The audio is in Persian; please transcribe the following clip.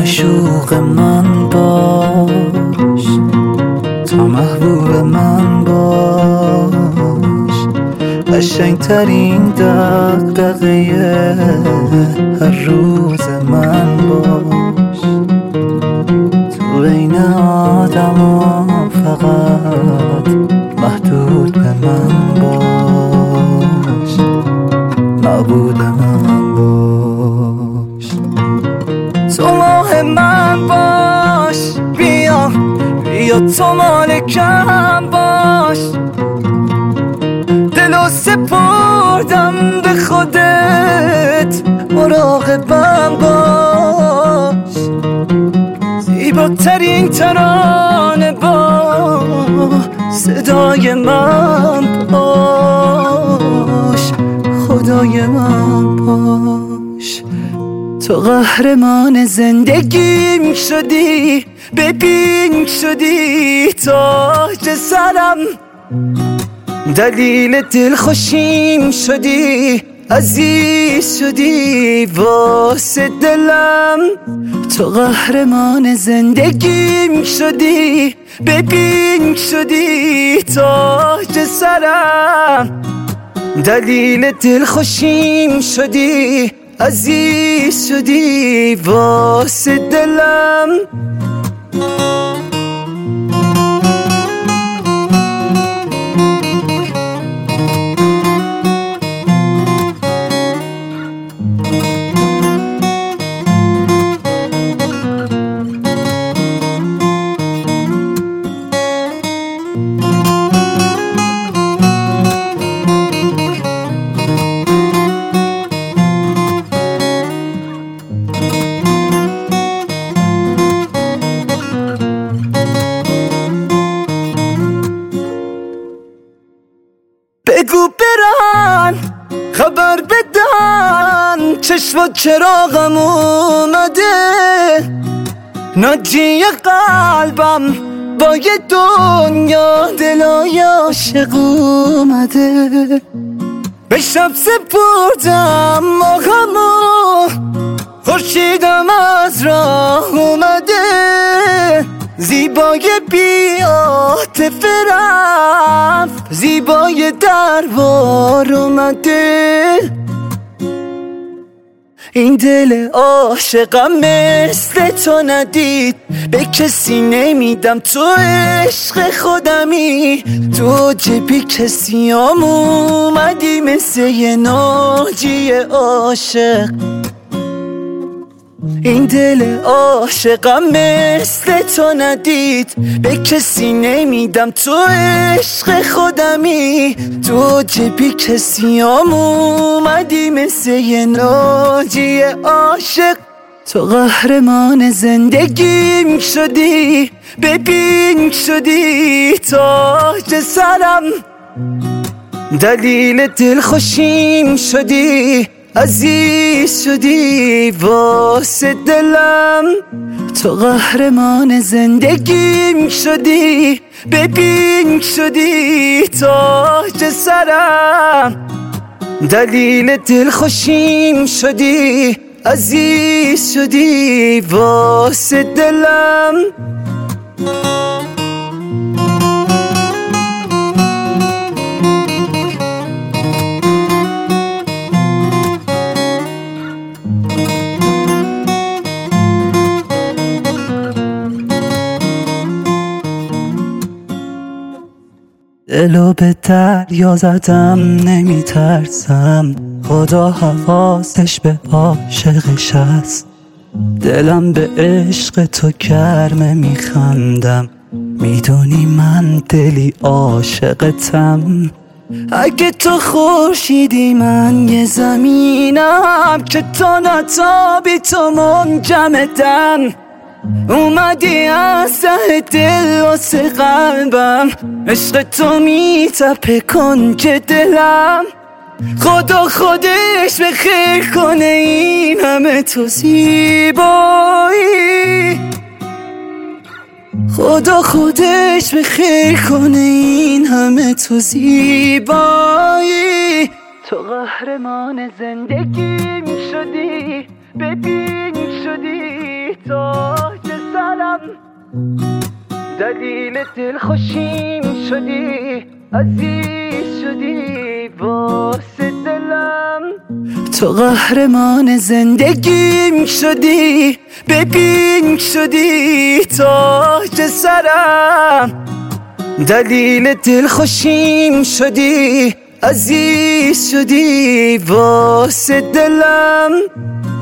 معشوق من باش، تو محبوب من باش، قشنگترین دغدغه هر روز من باش، تو بین آدما فقط محدود به من باش، معبود من باش. تو ماه من باش، بیا تو مالکم باش، دلو سپردم به خودت، مراقبم باش، زیباترین ترانه با صدای من باش، خدای من باش. تو قهرمان زندگیم شدی، ببین شدی تاج سرم، دلیل دلخوشیم شدی، عزیز شدی واسه دلم. تو قهرمان زندگیم شدی، ببین شدی تاج سرم، دلیل دلخوشیم شدی، عزیز شدی واسه دلم. بگو برن خبر بدن، چشم و چراغم اومده، ناجی قلبم با یه دنیا دلای عاشق اومده. به شب سپردم ماهمو، خورشیدم از راه اومده، زیبای بی عاطفه رفت، زیبای دربار اومده. این دل عاشقم مثل تو ندید، به کسی نمیدم، تو عشق خودمی، تو جبی کسی اومدی مثل یه ناجی عاشق. این دل عاشقم مثل تو ندید، به کسی نمیدم، تو عشق خودمی، تو جبی کسی اومدی مثل یه ناجی عاشق. تو قهرمان زندگیم شدی، ببین شدی تاج سرم، دلیل دلخوشیم شدی، عزیز شدی واسه دلم. تو قهرمان زندگیم شدی، ببین شدی تاج سرم، دلیل دلخوشیم شدی، عزیز شدی واسه دلم. دلو به دریا زدم نمی ترسم، خدا حواسش به عاشقش هست، دلم به عشق تو گرمه میخندم، میدونی من دلی عاشقتم. اگه تو خورشیدی من یه زمینم، که تو نتابی تو منجمدم، اومدی از ته دل واسه قلبم، عشق تو میتپه کنج دلم. خدا خودش به خیر کنه این همه تو زیبایی، خدا خودش به خیر کنه این همه تو زیبایی. تو قهرمان زندگیم شدی، ببین شدی تاج سرم، دلیل دلخوشیم شدی، عزیز شدی واسه دلم. تو قهرمان زندگیم شدی، ببین شدی تاج سرم، دلیل دلخوشیم شدی، عزیز شدی واسه دلم.